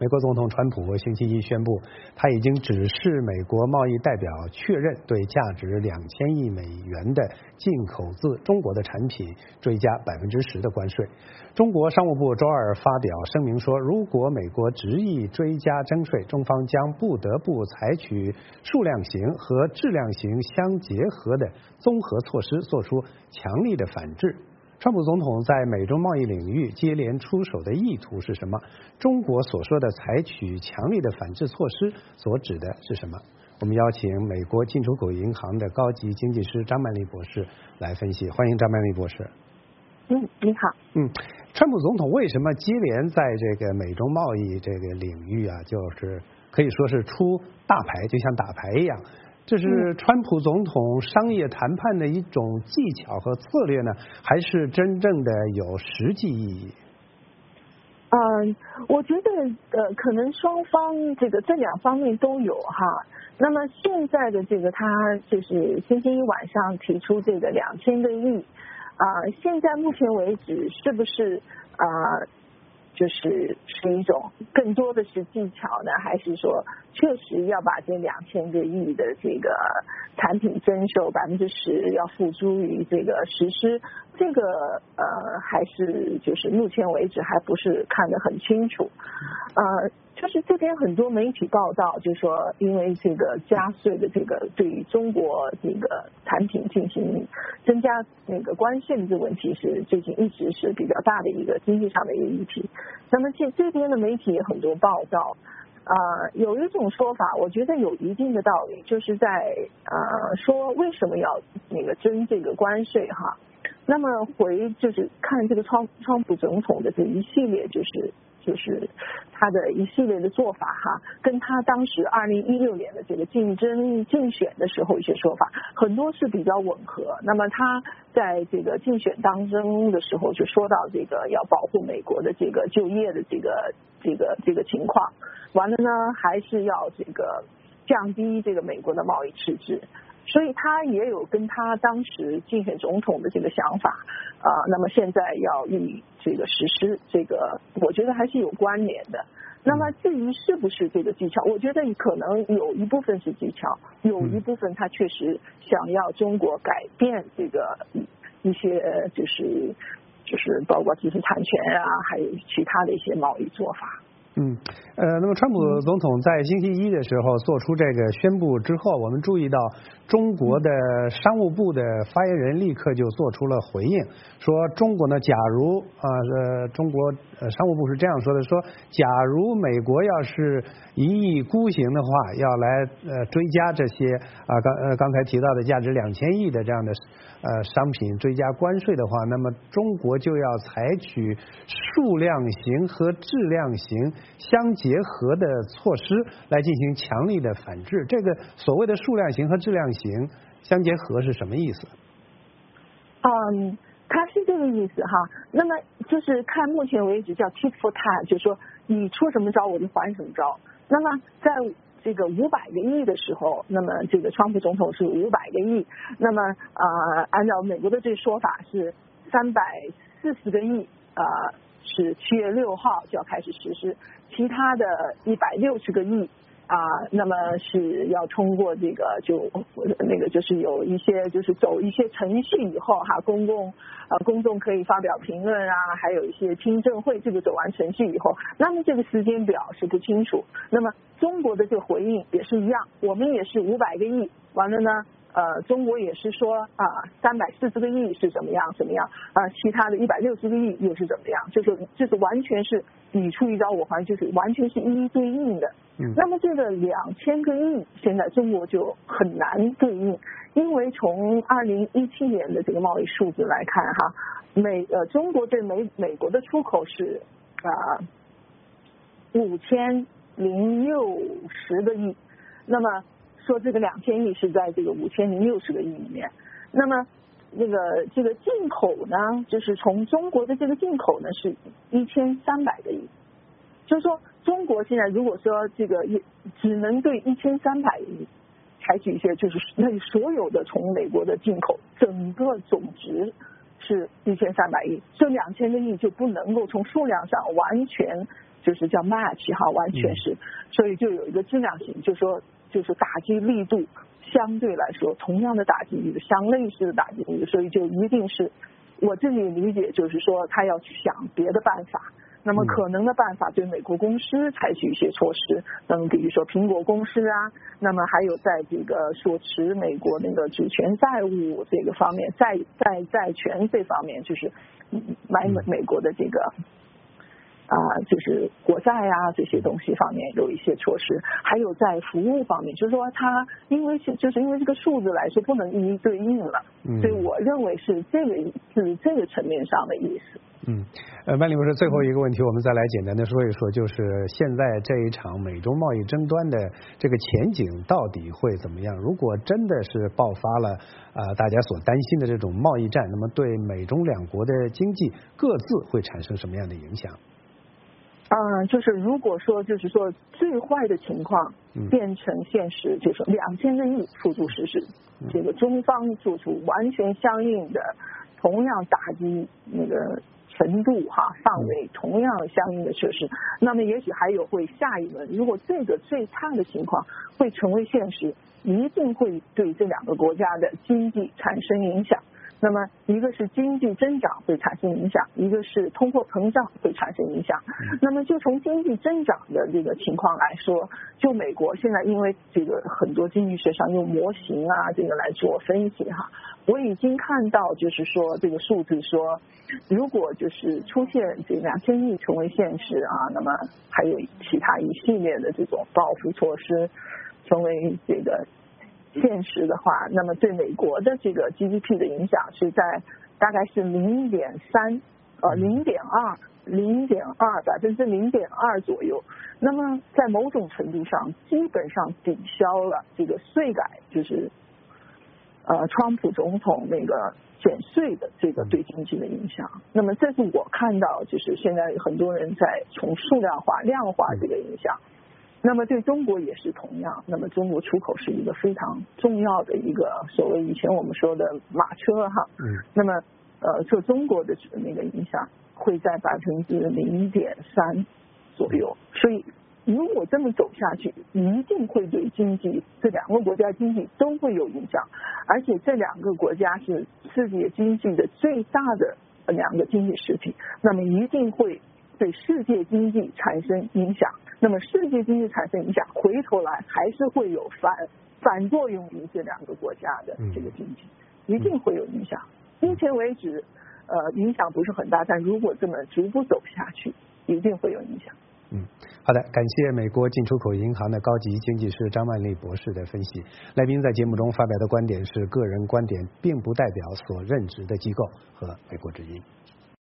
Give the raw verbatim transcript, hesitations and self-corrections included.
美国总统川普星期一宣布，他已经指示美国贸易代表确认对价值两千亿美元的进口自中国的产品追加百分之十的关税。中国商务部周二发表声明说，如果美国执意追加征税，中方将不得不采取数量型和质量型相结合的综合措施，做出强力的反制。川普总统在美中贸易领域接连出手的意图是什么？中国所说的采取强力的反制措施所指的是什么？我们邀请美国进出口银行的高级经济师张曼丽博士来分析。欢迎张曼丽博士。 嗯，你好。 嗯，川普总统为什么接连在这个美中贸易这个领域啊，就是可以说是出大牌，就像打牌一样？这是川普总统商业谈判的一种技巧和策略呢，还是真正的有实际意义？ 嗯，我觉得呃，可能双方这个这两方面都有哈。那么现在的这个他就是星期一晚上提出这个两千个亿啊、呃，现在目前为止是不是啊？呃就是是一种更多的是技巧呢，还是说确实要把这两千个亿的这个产品征收百分之十要付诸于这个实施？这个呃还是就是目前为止还不是看得很清楚。呃，就是这边很多媒体报道，就说因为这个加税的这个对于中国这个产品进行增加那个关税的这个问题是最近一直是比较大的一个经济上的一个议题。那么这这边的媒体也很多报道，呃，有一种说法，我觉得有一定的道理，就是在呃说为什么要那个征这个关税哈。那么回就是看这个川川普总统的这一系列就是就是他的一系列的做法哈，跟他当时二零一六年的这个竞争竞选的时候一些说法很多是比较吻合。那么他在这个竞选当中的时候就说到这个要保护美国的这个就业的这个这个这个情况，完了呢还是要这个降低这个美国的贸易赤字。所以他也有跟他当时竞选总统的这个想法啊、呃，那么现在要予这个实施，这个我觉得还是有关联的。那么至于是不是这个技巧，我觉得可能有一部分是技巧，有一部分他确实想要中国改变这个一些就是就是包括知识产权啊，还有其他的一些贸易做法。 嗯，呃，那么川普总统在星期一的时候做出这个宣布之后，我们注意到中国的商务部的发言人立刻就做出了回应，说中国呢，假如啊呃中国呃商务部是这样说的，说假如美国要是一意孤行的话，要来呃追加这些啊刚呃刚才提到的价值两千亿的这样的呃商品追加关税的话，那么中国就要采取数量型和质量型相结合的措施来进行强力的反制。这个所谓的数量型和质量型相结合是什么意思？ 嗯，它是这个意思哈。那么就是看目前为止叫 tit for tat， 就是说你出什么招我就还什么招。那么在这个五百个亿的时候，那么这个川普总统是五百个亿，那么呃按照美国的这个说法是三百四十个亿呃。是七月六号就要开始实施，其他的一百六十个亿啊、呃，那么是要通过这个就那个就是有一些就是走一些程序以后哈，公共呃公众可以发表评论啊，还有一些听证会，这个走完程序以后，那么这个时间表是不清楚。那么中国的这个回应也是一样，我们也是五百个亿，完了呢。呃，中国也是说啊，三百四十个亿是怎么样怎么样啊，其他的一百六十个亿又是怎么样？就是就是完全是你出一招我还，就是完全是一一对应的。嗯。那么这个两千个亿，现在中国就很难对应，因为从二零一七年的这个贸易数字来看哈，美呃中国对美美国的出口是啊五千零六十个亿，那么。说这个两千亿是在这个五千零六十个亿里面，那么那个这个进口呢，就是从中国的这个进口呢是一千三百个亿，就是说中国现在如果说这个只能对一千三百亿采取一些，就是那所有的从美国的进口整个总值是一千三百亿，这两千个亿就不能够从数量上完全就是叫 match 哈，完全是，所以就有一个质量型，就说就是打击力度相对来说同样的打击力度，相类似的打击力度，所以就一定是我自己理解就是说他要去想别的办法。那么可能的办法对美国公司采取一些措施，那么比如说苹果公司啊，那么还有在这个所持美国那个主权债务这个方面，债债债权这方面，就是买美美国的这个啊、呃，就是国债啊这些东西方面有一些措施，还有在服务方面，就是说它因为是就是因为这个数字来说不能一一对应了，所以我认为是这个是这个层面上的意思。 嗯，呃，万里博士，最后一个问题，我们再来简单的说一说，就是现在这一场美中贸易争端的这个前景到底会怎么样？如果真的是爆发了啊、呃，大家所担心的这种贸易战，那么对美中两国的经济各自会产生什么样的影响？ 嗯，就是如果说就是说最坏的情况变成现实，就是说两千个亿付诸实施，这个中方做出完全相应的，同样打击那个程度哈范围同样相应的措施，那么也许还有会下一轮。如果这个最差的情况会成为现实，一定会对这两个国家的经济产生影响。那么一个是经济增长会产生影响，一个是通货膨胀会产生影响。那么就从经济增长的这个情况来说，就美国现在因为这个很多经济学上用模型啊这个来做分析哈，我已经看到就是说这个数字说，如果就是出现这两千亿成为现实啊，那么还有其他一系列的这种报复措施成为这个现实的话，那么对美国的这个 G D P 的影响是在大概是零点三呃零点二零点二百分之零点二左右。那么在某种程度上，基本上抵消了这个税改，就是呃川普总统那个减税的这个对经济的影响。那么这是我看到，就是现在很多人在从数量化、量化这个影响。那么对中国也是同样，那么中国出口是一个非常重要的一个所谓以前我们说的马车哈，嗯，那么呃，就中国的那个影响会在百分之零点三左右，所以如果这么走下去，一定会对经济这两个国家经济都会有影响，而且这两个国家是世界经济的最大的两个经济实体，那么一定会对世界经济产生影响。那么世界经济产生影响，回头来还是会有反反作用于这两个国家的这个经济，一定会有影响。目前为止，呃，影响不是很大，但如果这么逐步走下去，一定会有影响。 嗯，好的，感谢美国进出口银行的高级经济师张万丽博士的分析。来宾在节目中发表的观点是个人观点，并不代表所任职的机构和美国之音。